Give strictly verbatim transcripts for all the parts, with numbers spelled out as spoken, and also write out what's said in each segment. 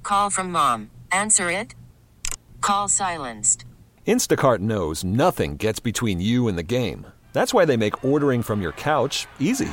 call from mom. Answer it. Call silenced. Instacart knows nothing gets between you and the game. That's why they make ordering from your couch easy.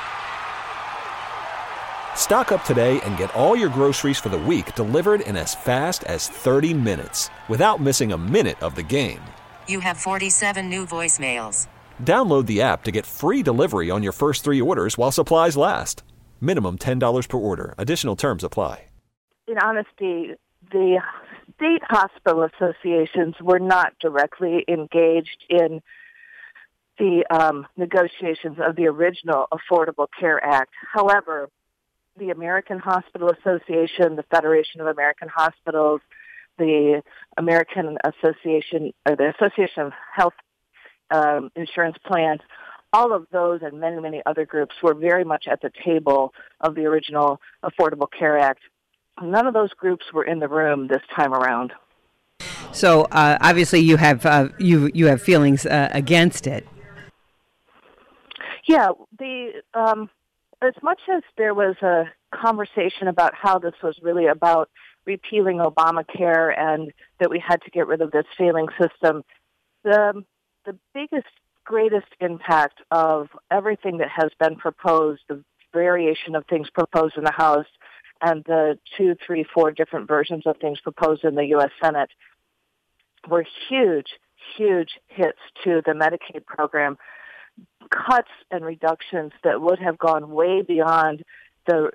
Stock up today and get all your groceries for the week delivered in as fast as thirty minutes without missing a minute of the game. You have forty-seven new voicemails. Download the app to get free delivery on your first three orders while supplies last. Minimum ten dollars per order. Additional terms apply. In honesty, the state hospital associations were not directly engaged in the um, negotiations of the original Affordable Care Act. However, the American Hospital Association, the Federation of American Hospitals, the American Association, or the Association of Health um, Insurance Plans, all of those and many, many other groups were very much at the table of the original Affordable Care Act. None of those groups were in the room this time around. So uh, obviously, you have uh, you you have feelings uh, against it. Yeah, the um, as much as there was a conversation about how this was really about repealing Obamacare and that we had to get rid of this failing system, the the biggest, greatest impact of everything that has been proposed, the variation of things proposed in the House, and the two, three, four different versions of things proposed in the U S Senate, were huge, huge hits to the Medicaid program, cuts and reductions that would have gone way beyond the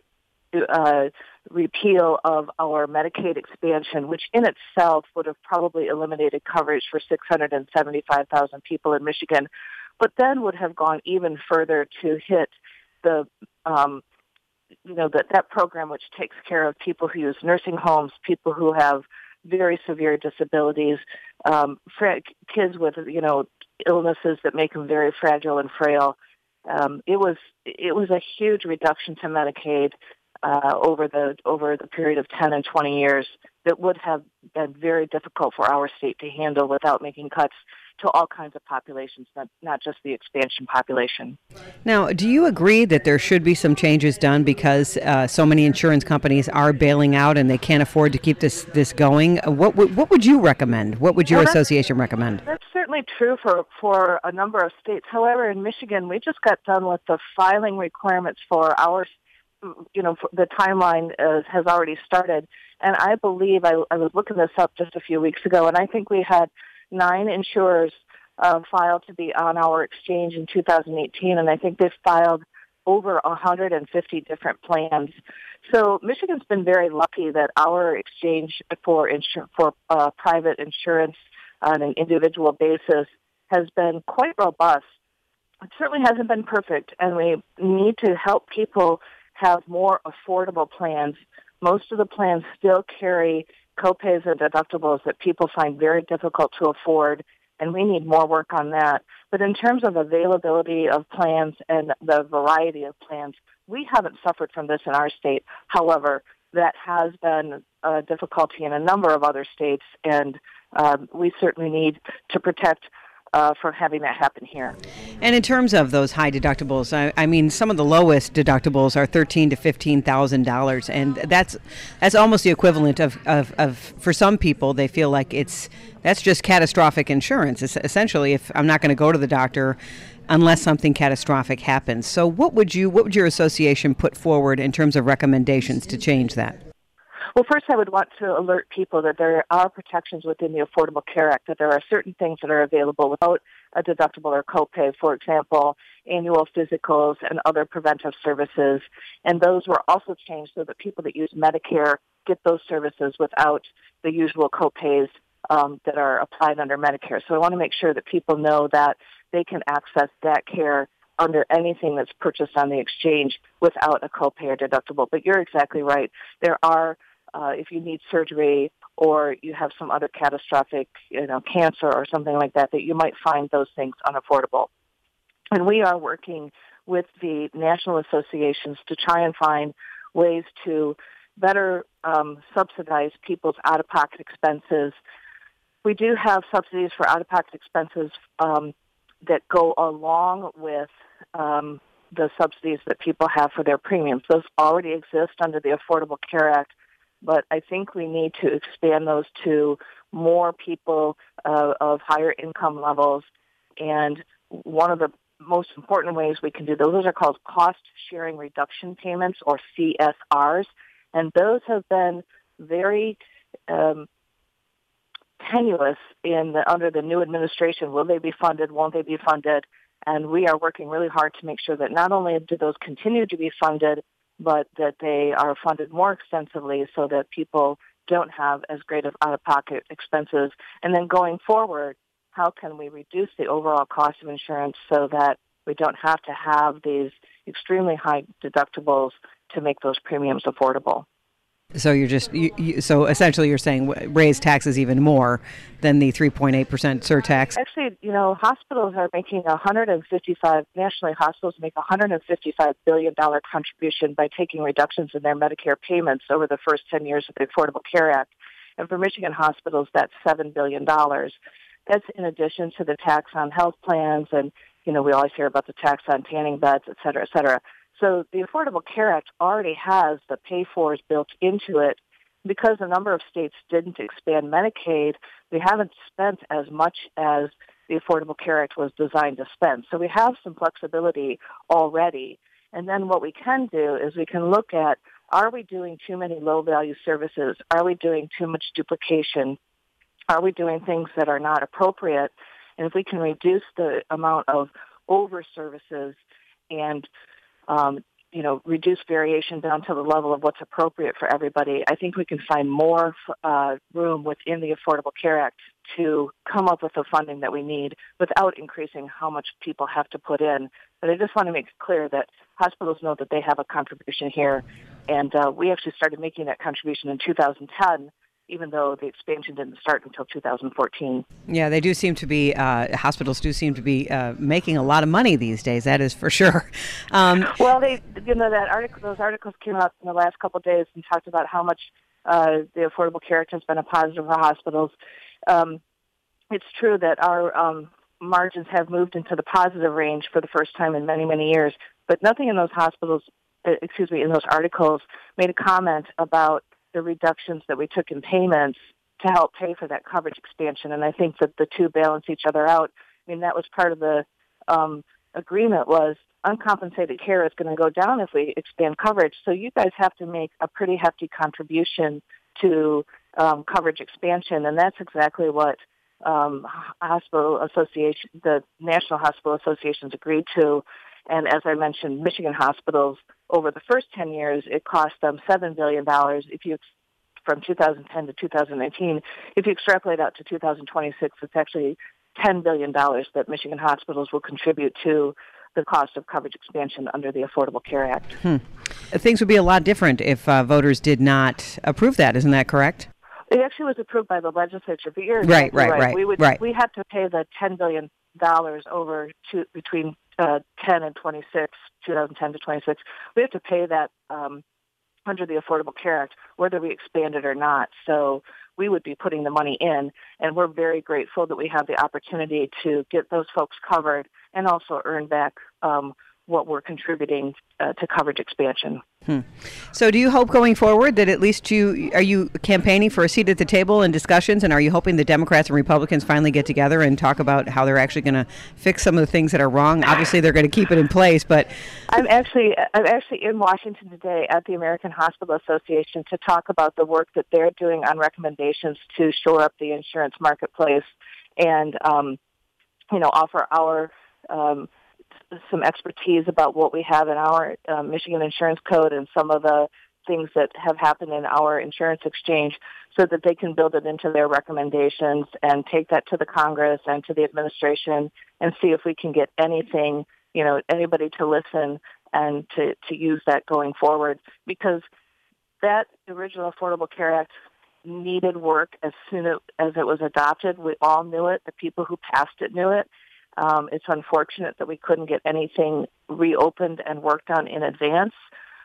uh, repeal of our Medicaid expansion, which in itself would have probably eliminated coverage for six hundred seventy-five thousand people in Michigan, but then would have gone even further to hit the, um, you know, that that program which takes care of people who use nursing homes, people who have very severe disabilities, um, fra- kids with, you know, illnesses that make them very fragile and frail. Um, it was it was a huge reduction to Medicaid uh, over the over the period of ten and twenty years that would have been very difficult for our state to handle without making cuts to all kinds of populations, not, not just the expansion population. Now, do you agree that there should be some changes done because uh, so many insurance companies are bailing out and they can't afford to keep this, this going? What, what, what would you recommend? What would your well, association recommend? That's certainly true for, for a number of states. However, in Michigan, we just got done with the filing requirements for our, you know, the timeline is, has already started. And I believe, I, I was looking this up just a few weeks ago, and I think we had nine insurers uh, filed to be on our exchange in two thousand eighteen, and I think they've filed over one hundred fifty different plans. So Michigan's been very lucky that our exchange for insur- for uh, private insurance on an individual basis has been quite robust. It certainly hasn't been perfect, and we need to help people have more affordable plans. Most of the plans still carry copays and deductibles that people find very difficult to afford, and we need more work on that. But in terms of availability of plans and the variety of plans, we haven't suffered from this in our state. However, that has been a difficulty in a number of other states, and um, we certainly need to protect Uh, for having that happen here. And in terms of those high deductibles, I, I mean, some of the lowest deductibles are thirteen to fifteen thousand dollars, and that's that's almost the equivalent of, of, of for some people they feel like it's that's just catastrophic insurance. It's essentially, if I'm not going to go to the doctor unless something catastrophic happens. So, what would you what would your association put forward in terms of recommendations to change that? Well, first I would want to alert people that there are protections within the Affordable Care Act, that there are certain things that are available without a deductible or copay, for example, annual physicals and other preventive services. And those were also changed so that people that use Medicare get those services without the usual copays um, that are applied under Medicare. So I want to make sure that people know that they can access that care under anything that's purchased on the exchange without a copay or deductible. But you're exactly right. There are Uh, if you need surgery or you have some other catastrophic, you know, cancer or something like that, that you might find those things unaffordable. And we are working with the national associations to try and find ways to better um, subsidize people's out-of-pocket expenses. We do have subsidies for out-of-pocket expenses um, that go along with um, the subsidies that people have for their premiums. Those already exist under the Affordable Care Act. but I think we need to expand those to more people uh, of higher income levels. And one of the most important ways we can do those, those are called cost sharing reduction payments, or C S Rs. And those have been very um, tenuous in the, under the new administration. Will they be funded? Won't they be funded? And we are working really hard to make sure that not only do those continue to be funded, but that they are funded more extensively so that people don't have as great of out-of-pocket expenses. And then going forward, how can we reduce the overall cost of insurance so that we don't have to have these extremely high deductibles to make those premiums affordable? So you're just you, you, so essentially you're saying raise taxes even more than the three point eight percent surtax. Actually, you know, hospitals are making one hundred fifty-five nationally. Hospitals make a one hundred fifty-five billion dollars contribution by taking reductions in their Medicare payments over the first ten years of the Affordable Care Act, and for Michigan hospitals, that's seven billion dollars. That's in addition to the tax on health plans, and you know, we always hear about the tax on tanning beds, et cetera, et cetera. So the Affordable Care Act already has the pay-fors built into it. Because a number of states didn't expand Medicaid, we haven't spent as much as the Affordable Care Act was designed to spend. So we have some flexibility already. And then what we can do is we can look at, are we doing too many low-value services? Are we doing too much duplication? Are we doing things that are not appropriate? And if we can reduce the amount of over-services and Um, you know, reduce variation down to the level of what's appropriate for everybody, I think we can find more uh, room within the Affordable Care Act to come up with the funding that we need without increasing how much people have to put in. But I just want to make it clear that hospitals know that they have a contribution here, and uh, we actually started making that contribution in two thousand ten, even though the expansion didn't start until two thousand fourteen. Yeah, they do seem to be, uh, hospitals do seem to be uh, making a lot of money these days, that is for sure. Um, well, they, you know, that article, those articles came out in the last couple of days and talked about how much uh, the Affordable Care Act has been a positive for hospitals. Um, it's true that our um, margins have moved into the positive range for the first time in many, many years, but nothing in those hospitals, uh, excuse me, in those articles made a comment about the reductions that we took in payments to help pay for that coverage expansion. And I think that the two balance each other out. I mean, that was part of the um, agreement was uncompensated care is going to go down if we expand coverage. So you guys have to make a pretty hefty contribution to um, coverage expansion. And that's exactly what um, hospital association, the National Hospital Associations agreed to. And as I mentioned, Michigan hospitals, over the first ten years, it cost them seven billion dollars. If you, from two thousand ten to two thousand nineteen, if you extrapolate out to two thousand twenty-six, it's actually ten billion dollars that Michigan hospitals will contribute to the cost of coverage expansion under the Affordable Care Act. Hmm. Things would be a lot different if uh, voters did not approve that. Isn't that correct? It actually was approved by the legislature, but you're right, exactly right, right. right. We would right. we had to pay the ten billion dollars over to, between uh, ten and twenty-six, two thousand ten to twenty-six. We have to pay that um, under the Affordable Care Act, whether we expand it or not. So we would be putting the money in, and we're very grateful that we have the opportunity to get those folks covered and also earn back um, what we're contributing uh, to coverage expansion. Hmm. So do you hope going forward that at least you, are you campaigning for a seat at the table in discussions, and are you hoping the Democrats and Republicans finally get together and talk about how they're actually going to fix some of the things that are wrong? Obviously they're going to keep it in place, but... I'm actually, I'm actually in Washington today at the American Hospital Association to talk about the work that they're doing on recommendations to shore up the insurance marketplace and, um, you know, offer our... Um, some expertise about what we have in our uh, Michigan Insurance Code and some of the things that have happened in our insurance exchange so that they can build it into their recommendations and take that to the Congress and to the administration and see if we can get anything, you know, anybody to listen and to, to use that going forward. Because that original Affordable Care Act needed work as soon as it was adopted. We all knew it. The people who passed it knew it. Um, it's unfortunate that we couldn't get anything reopened and worked on in advance.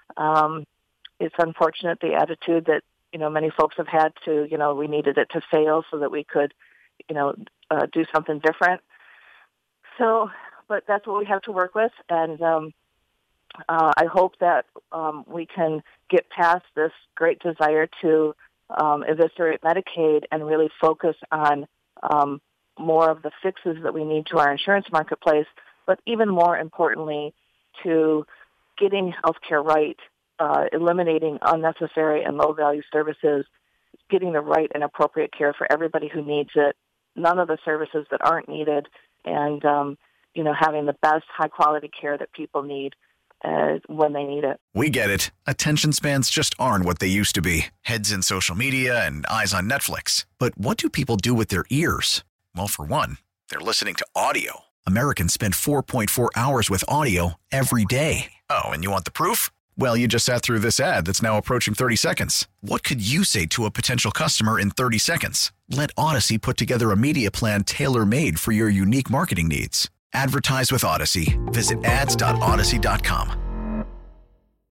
Um, it's unfortunate the attitude that, you know, many folks have had to, you know, we needed it to fail so that we could, you know, uh, do something different. So, but that's what we have to work with. And, um, uh, I hope that um, we can get past this great desire to um, eviscerate Medicaid and really focus on um, more of the fixes that we need to our insurance marketplace, but even more importantly, to getting healthcare right, uh, eliminating unnecessary and low-value services, getting the right and appropriate care for everybody who needs it, none of the services that aren't needed, and um, you know, having the best high-quality care that people need uh, when they need it. We get it. Attention spans just aren't what they used to be. Heads in social media and eyes on Netflix. But what do people do with their ears? Well, for one, they're listening to audio. Americans spend four point four hours with audio every day. Oh, and you want the proof? Well, you just sat through this ad that's now approaching thirty seconds. What could you say to a potential customer in thirty seconds? Let Odyssey put together a media plan tailor-made for your unique marketing needs. Advertise with Odyssey. Visit ads dot odyssey dot com.